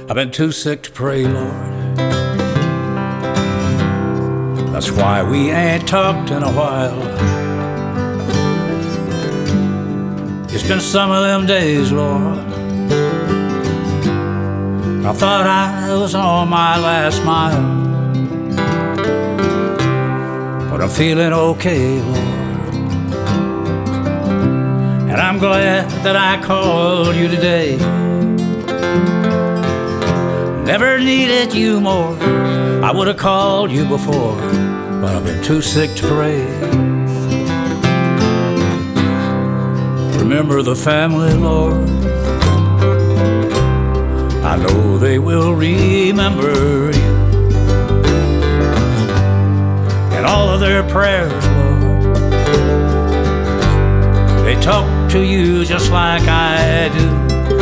I've been too sick to pray, Lord. That's why we ain't talked in a while. It's been some of them days, Lord, I thought I was on my last mile. But I'm feeling okay, Lord, and I'm glad that I called you today. Never needed you more, I would have called you before, but I've been too sick to pray. Remember the family, Lord, I know they will remember you, and all of their prayers, Lord, they talk to you just like I do.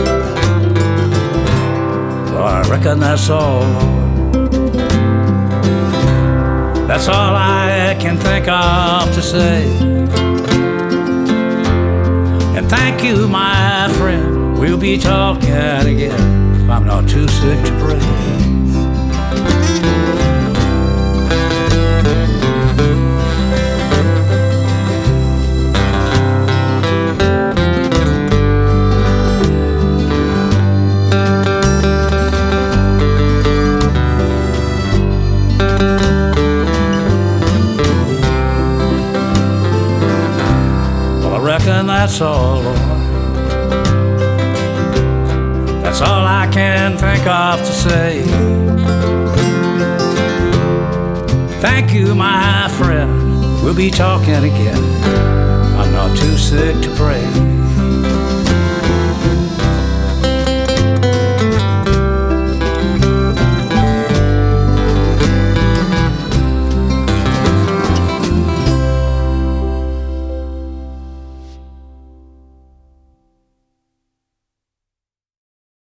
Well, I reckon that's all, Lord. That's all I can think of to say. And thank you, my friend, we'll be talking again. I'm not too sick to pray. And that's all, Lord. That's all I can think of to say. Thank you, my friend, we'll be talking again. I'm not too sick to pray.